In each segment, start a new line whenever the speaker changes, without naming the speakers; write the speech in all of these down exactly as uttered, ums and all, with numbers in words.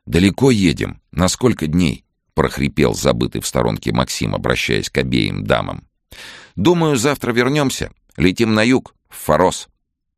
«Далеко едем? На сколько дней?» — прохрипел забытый в сторонке Максим, обращаясь к обеим дамам. «Думаю, завтра вернемся. Летим на юг, в Форос».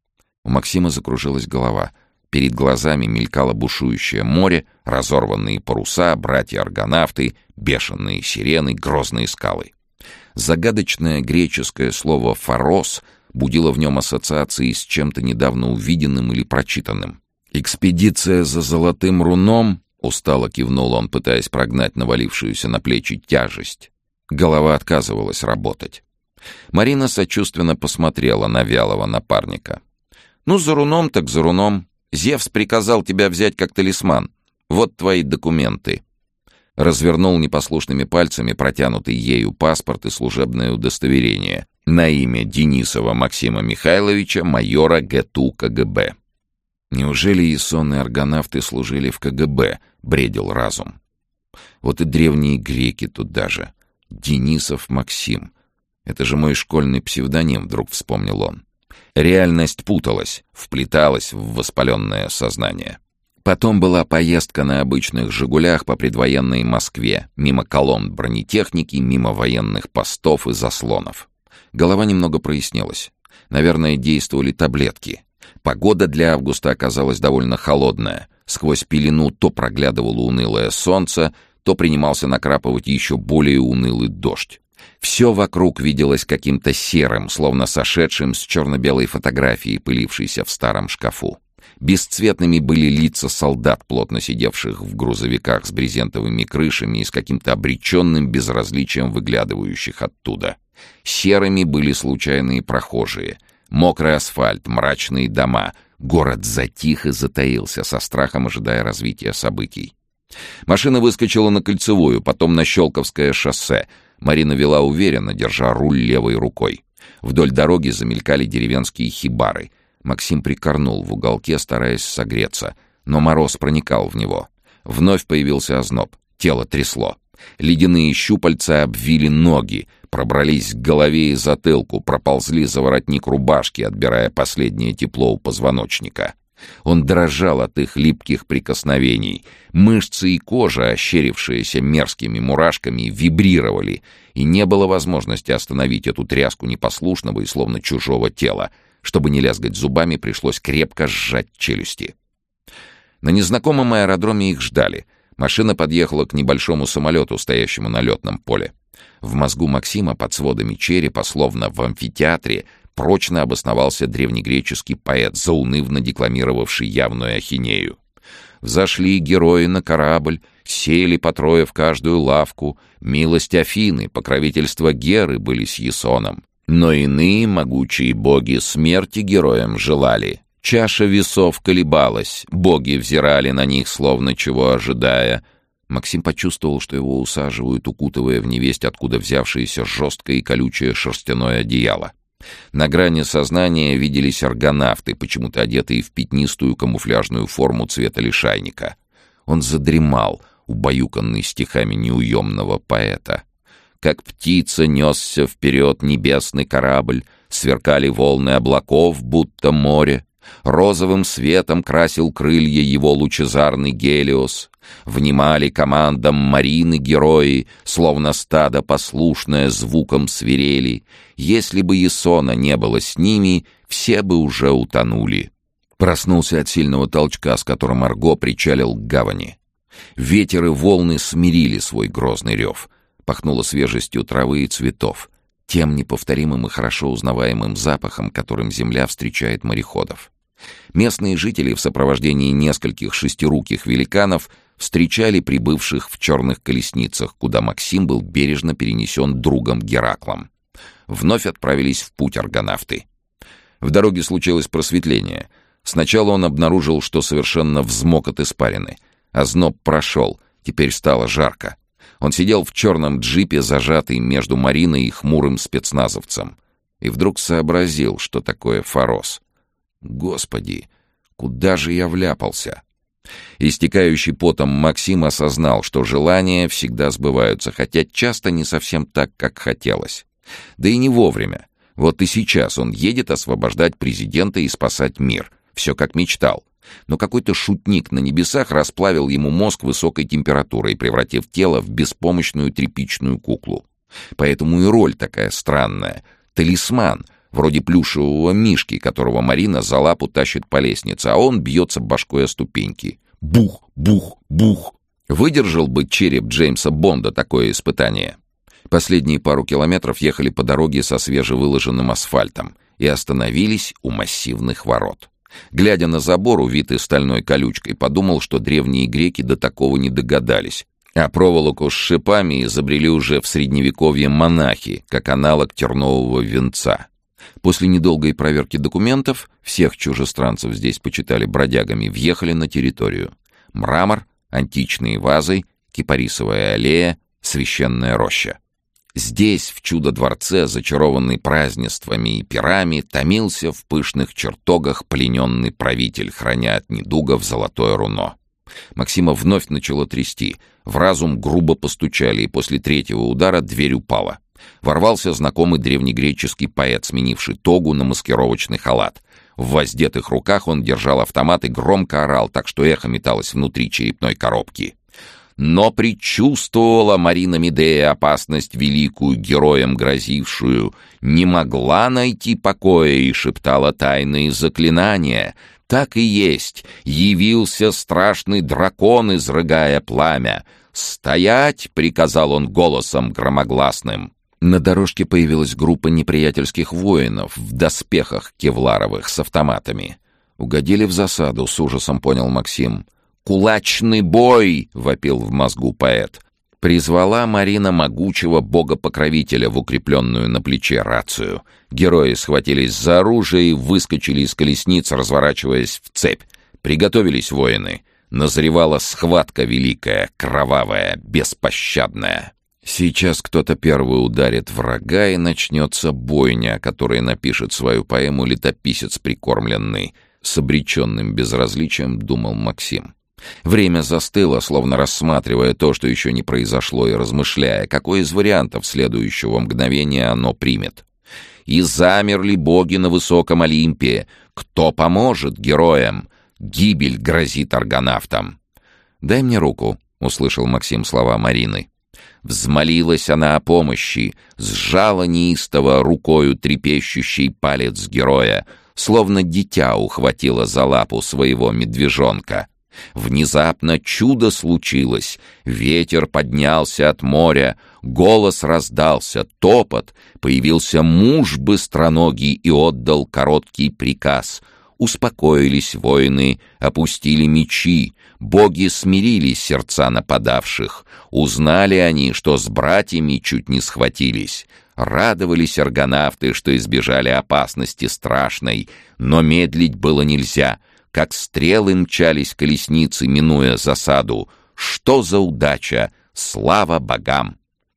У Максима закружилась голова. Перед глазами мелькало бушующее море, разорванные паруса, братья-аргонавты, бешеные сирены, грозные скалы. Загадочное греческое слово «форос» будило в нем ассоциации с чем-то недавно увиденным или прочитанным. «Экспедиция за золотым руном», — устало кивнул он, пытаясь прогнать навалившуюся на плечи тяжесть. Голова отказывалась работать. Марина сочувственно посмотрела на вялого напарника. «Ну, за руном так за руном. Зевс приказал тебя взять как талисман. Вот твои документы». Развернул непослушными пальцами протянутый ею паспорт и служебное удостоверение на имя Денисова Максима Михайловича, майора ГТУ КГБ. «Неужели Ясон и аргонавты служили в КГБ?» — бредил разум. «Вот и древние греки тут даже. Денисов Максим. Это же мой школьный псевдоним», — вдруг вспомнил он. Реальность путалась, вплеталась в воспаленное сознание. Потом была поездка на обычных «Жигулях» по предвоенной Москве, мимо колонн бронетехники, мимо военных постов и заслонов. Голова немного прояснилась. Наверное, действовали таблетки. Погода для августа оказалась довольно холодная. Сквозь пелену то проглядывало унылое солнце, то принимался накрапывать еще более унылый дождь. Все вокруг виделось каким-то серым, словно сошедшим с черно-белой фотографии, пылившейся в старом шкафу. Бесцветными были лица солдат, плотно сидевших в грузовиках с брезентовыми крышами и с каким-то обреченным безразличием выглядывающих оттуда. Серыми были случайные прохожие. Мокрый асфальт, мрачные дома. Город затих и затаился, со страхом ожидая развития событий. Машина выскочила на Кольцевую, потом на Щелковское шоссе. Марина вела уверенно, держа руль левой рукой. Вдоль дороги замелькали деревенские хибары. Максим прикорнул в уголке, стараясь согреться, но мороз проникал в него. Вновь появился озноб, тело трясло. Ледяные щупальца обвили ноги, пробрались к голове и затылку, проползли за воротник рубашки, отбирая последнее тепло у позвоночника. Он дрожал от их липких прикосновений. Мышцы и кожа, ощерившиеся мерзкими мурашками, вибрировали, и не было возможности остановить эту тряску непослушного и словно чужого тела. Чтобы не лязгать зубами, пришлось крепко сжать челюсти. На незнакомом аэродроме их ждали. Машина подъехала к небольшому самолету, стоящему на летном поле. В мозгу Максима под сводами черепа, словно в амфитеатре, прочно обосновался древнегреческий поэт, заунывно декламировавший явную ахинею. «Взошли герои на корабль, сели по трое в каждую лавку, милость Афины, покровительство Геры были с Ясоном. Но иные могучие боги смерти героям желали. Чаша весов колебалась, боги взирали на них, словно чего ожидая». Максим почувствовал, что его усаживают, укутывая в невесть откуда взявшееся жесткое и колючее шерстяное одеяло. На грани сознания виделись аргонавты, почему-то одетые в пятнистую камуфляжную форму цвета лишайника. Он задремал, убаюканный стихами неуемного поэта. Как птица несся вперед небесный корабль, сверкали волны облаков, будто море. Розовым светом красил крылья его лучезарный Гелиос. Внимали командам Марины герои, словно стадо послушное звуком свирели. Если бы Ясона не было с ними, все бы уже утонули. Проснулся от сильного толчка, с которым Арго причалил к гавани. Ветер и волны смирили свой грозный рев. Пахнуло свежестью травы и цветов, тем неповторимым и хорошо узнаваемым запахом, которым земля встречает мореходов. Местные жители в сопровождении нескольких шестируких великанов встречали прибывших в черных колесницах, куда Максим был бережно перенесен другом Гераклом. Вновь отправились в путь аргонавты. В дороге случилось просветление. Сначала он обнаружил, что совершенно взмок от испарины. Озноб прошел, теперь стало жарко. Он сидел в черном джипе, зажатый между Мариной и хмурым спецназовцем. И вдруг сообразил, что такое Форос. Господи, куда же я вляпался? Истекающий потом Максим осознал, что желания всегда сбываются, хотя часто не совсем так, как хотелось. Да и не вовремя. Вот и сейчас он едет освобождать президента и спасать мир. Все как мечтал. Но какой-то шутник на небесах расплавил ему мозг высокой температурой, превратив тело в беспомощную тряпичную куклу. Поэтому и роль такая странная. Талисман, вроде плюшевого мишки, которого Марина за лапу тащит по лестнице, а он бьется башкой о ступеньки. Бух, бух, бух. Выдержал бы череп Джеймса Бонда такое испытание? Последние пару километров ехали по дороге со свежевыложенным асфальтом и остановились у массивных ворот. Глядя на забор, увитый стальной колючкой, подумал, что древние греки до такого не догадались. А проволоку с шипами изобрели уже в Средневековье монахи, как аналог тернового венца. После недолгой проверки документов всех чужестранцев здесь почитали бродягами, въехали на территорию. Мрамор, античные вазы, кипарисовая аллея, священная роща. Здесь, в чудо-дворце, зачарованный празднествами и пирами, томился в пышных чертогах плененный правитель, храня от недугов золотое руно. Максима вновь начало трясти. В разум грубо постучали, и после третьего удара дверь упала. Ворвался знакомый древнегреческий поэт, сменивший тогу на маскировочный халат. В воздетых руках он держал автомат и громко орал, так что эхо металось внутри черепной коробки. Но предчувствовала Марина Медея опасность великую, героям грозившую, не могла найти покоя и шептала тайные заклинания. Так и есть, явился страшный дракон, изрыгая пламя. «Стоять!» — приказал он голосом громогласным. На дорожке появилась группа неприятельских воинов в доспехах кевларовых с автоматами. Угодили в засаду, с ужасом понял Максим. «Кулачный бой!» — вопил в мозгу поэт. Призвала Марина могучего бога-покровителя в укрепленную на плече рацию. Герои схватились за оружие и выскочили из колесниц, разворачиваясь в цепь. Приготовились воины. Назревала схватка великая, кровавая, беспощадная. Сейчас кто-то первый ударит врага, и начнется бойня, о которой напишет свою поэму летописец прикормленный. С обреченным безразличием думал Максим. Время застыло, словно рассматривая то, что еще не произошло, и размышляя, какой из вариантов следующего мгновения оно примет. «И замерли боги на высоком Олимпе. Кто поможет героям? Гибель грозит аргонавтам». «Дай мне руку», — услышал Максим слова Марины. Взмолилась она о помощи, сжала неистово рукою трепещущий палец героя, словно дитя ухватила за лапу своего медвежонка. Внезапно чудо случилось. Ветер поднялся от моря, голос раздался, топот. Появился муж быстроногий и отдал короткий приказ. Успокоились воины, опустили мечи. Боги смирили сердца нападавших. Узнали они, что с братьями чуть не схватились. Радовались аргонавты, что избежали опасности страшной. Но медлить было нельзя. Как стрелы мчались колесницы, минуя засаду. Что за удача! Слава богам!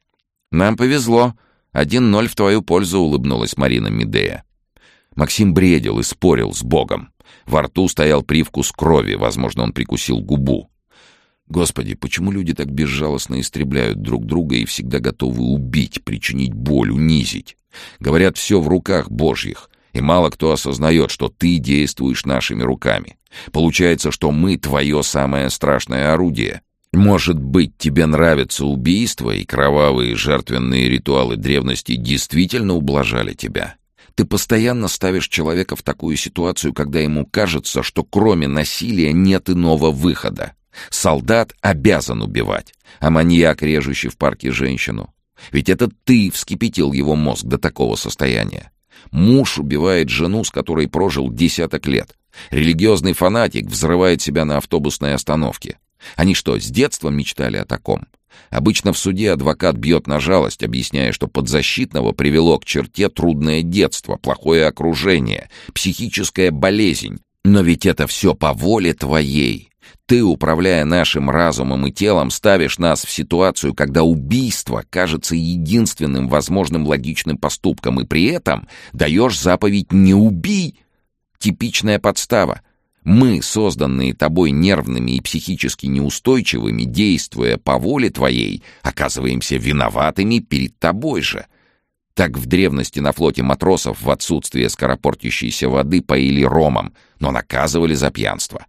«Нам повезло. Один ноль в твою пользу», — улыбнулась Марина Медея. Максим бредил и спорил с Богом. Во рту стоял привкус крови, возможно, он прикусил губу. Господи, почему люди так безжалостно истребляют друг друга и всегда готовы убить, причинить боль, унизить? Говорят, все в руках Божьих. И мало кто осознает, что ты действуешь нашими руками. Получается, что мы твое самое страшное орудие. Может быть, тебе нравятся убийства, и кровавые жертвенные ритуалы древности действительно ублажали тебя? Ты постоянно ставишь человека в такую ситуацию, когда ему кажется, что кроме насилия нет иного выхода. Солдат обязан убивать, а маньяк, режущий в парке женщину. Ведь это ты вскипятил его мозг до такого состояния. Муж убивает жену, с которой прожил десяток лет. Религиозный фанатик взрывает себя на автобусной остановке. Они что, с детства мечтали о таком? Обычно в суде адвокат бьет на жалость, объясняя, что подзащитного привело к черте трудное детство, плохое окружение, психическая болезнь. Но ведь это все по воле твоей. Ты, управляя нашим разумом и телом, ставишь нас в ситуацию, когда убийство кажется единственным возможным логичным поступком, и при этом даешь заповедь «не убий». Типичная подстава. Мы, созданные тобой нервными и психически неустойчивыми, действуя по воле твоей, оказываемся виноватыми перед тобой же. Так в древности на флоте матросов в отсутствие скоропортящейся воды поили ромом, но наказывали за пьянство.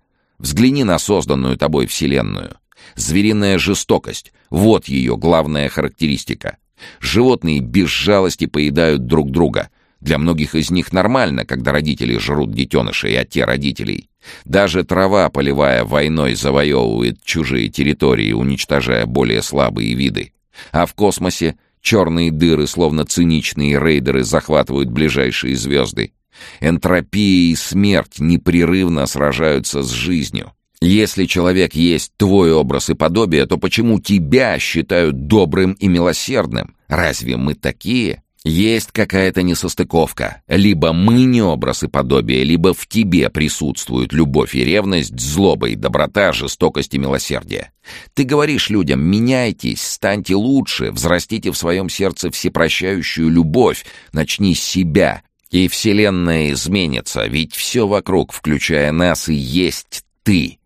Взгляни на созданную тобой Вселенную. Звериная жестокость — вот ее главная характеристика. Животные без жалости поедают друг друга. Для многих из них нормально, когда родители жрут детенышей, а те родителей. Даже трава, поливая войной, завоевывает чужие территории, уничтожая более слабые виды. А в космосе черные дыры, словно циничные рейдеры, захватывают ближайшие звезды. Энтропия и смерть непрерывно сражаются с жизнью. Если человек есть твой образ и подобие, то почему тебя считают добрым и милосердным? Разве мы такие? Есть какая-то несостыковка. Либо мы не образ и подобие, либо в тебе присутствуют любовь и ревность, злоба и доброта, жестокость и милосердие. Ты говоришь людям: меняйтесь, станьте лучше, взрастите в своем сердце всепрощающую любовь, начни с себя, и Вселенная изменится, ведь все вокруг, включая нас, и есть ты.